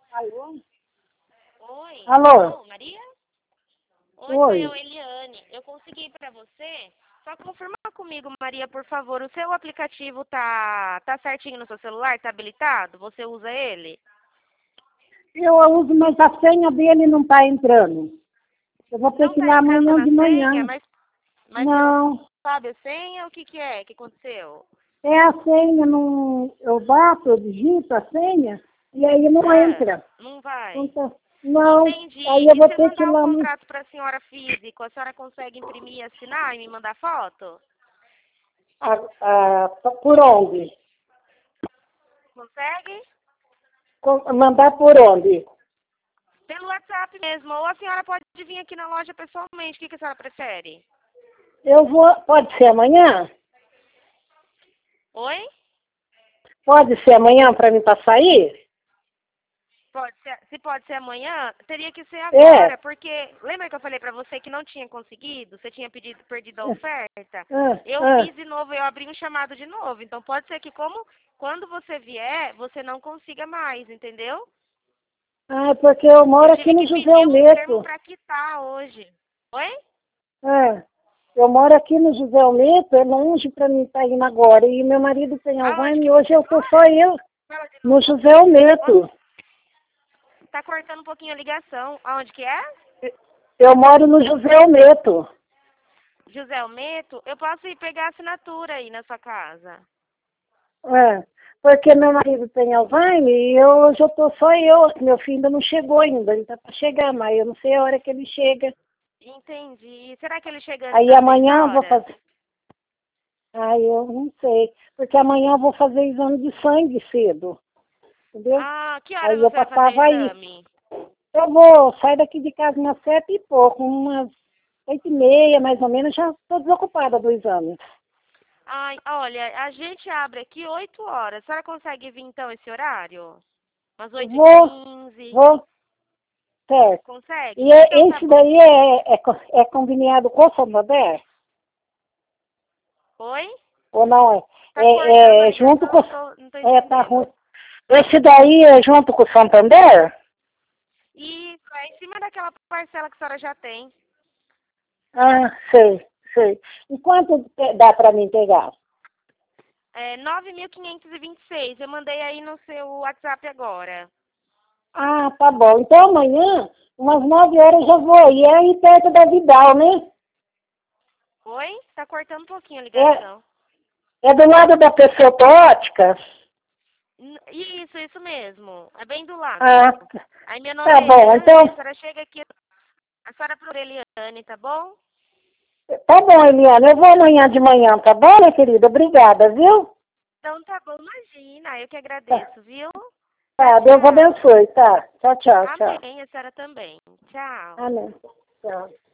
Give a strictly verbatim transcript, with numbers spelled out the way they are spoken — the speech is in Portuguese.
Alô? Oi. Alô? Alô, Maria? Oi, Oi. sou eu, Eliane. Eu consegui pra você. Só confirma comigo, Maria, por favor. O seu aplicativo tá, tá certinho no seu celular? Tá habilitado? Você usa ele? Eu uso, mas a senha dele não está entrando. Eu vou ter Não que ir tá lá entrando amanhã na de manhã. senha, mas, mas você não Não, sabe a senha? O que que é? O que aconteceu? é a senha, não, eu bato, eu digito a senha e aí não Ah, entra. não vai. Então, não, Entendi. aí eu E vou se eu ter que ir mandar o lá. no- contrato pra senhora físico, a senhora consegue imprimir, assinar e me mandar foto? a- a- por onde? Consegue? Com- Mandar por onde? Pelo WhatsApp mesmo. Ou a senhora pode vir aqui na loja pessoalmente. O que, que a senhora prefere? Eu vou, pode ser amanhã? Oi? Pode ser amanhã para mim para sair? Pode ser, se pode ser amanhã, teria que ser É. agora, porque lembra que eu falei pra você que não tinha conseguido? Você tinha pedido, perdido a oferta? Ah, Eu ah. fiz de novo, eu abri um chamado de novo. Então pode ser que como quando você vier, você não consiga mais, entendeu? Ah, porque eu Eu moro aqui tive no que José pedir um termo Almeto. pra quitar hoje. Oi? É. Eu moro aqui no José Almeto, é longe para mim estar indo agora. E meu marido tem Aonde Alzheimer que e hoje você eu tô só mora? eu Fala de no novo. José Almeto. Tá cortando um pouquinho a ligação. Aonde que é? Eu moro no José Almeto. José Almeto, eu posso ir pegar a assinatura aí na sua casa. É. Porque meu marido tem Alzheimer e eu, hoje eu tô só eu. Meu filho ainda não chegou ainda. Ele tá para chegar, mas eu não sei a hora que ele chega. Entendi. Será que ele chega antes Aí das seis amanhã eu vou horas? fazer. Ai, eu não sei. Porque amanhã eu vou fazer exame de sangue cedo. Entendeu? Ah, que hora Aí eu você vai fazer o passava aí. exame? Eu vou sair daqui de casa umas sete e pouco, umas oito e meia, mais ou menos, já estou desocupada do exame. Ai, olha, a gente abre aqui oito horas. A senhora consegue vir então esse horário? Umas oito e Vou, quinze? vou, certo. Consegue? E é- Então tá esse bom. daí é, é, co- é combinado com o Santander? Oi? Ou não é? Tá cortando a É, é junto ligação, com... não tô, não tô É, tá ruim. entendendo. Esse daí é junto com o Santander? E é em cima daquela parcela que a senhora já tem. Ah, sei, sei. E quanto te- dá para mim pegar? É nove mil quinhentos e vinte e seis. Eu mandei aí no seu WhatsApp agora. Ah, tá bom. Então amanhã, umas nove horas eu já vou. E é aí perto da Vidal, né? Oi? Tá cortando um pouquinho a É, ligação. é do lado da pessoa ótica? N- Isso, isso mesmo. É bem do lado. Ah, Aí meu nome tá é bom. Eliane, a Então, senhora chega aqui. A senhora por Eliane, tá bom? tá bom, Eliana. Eu vou amanhã de manhã, tá bom, minha querida? Obrigada, viu? Então tá bom, imagina. Eu que Tá, agradeço, viu? Tchau, tá, Deus tchau. abençoe, tá? Tchau, tchau, tchau. Amém, a senhora também. Tchau. Amém. Tchau.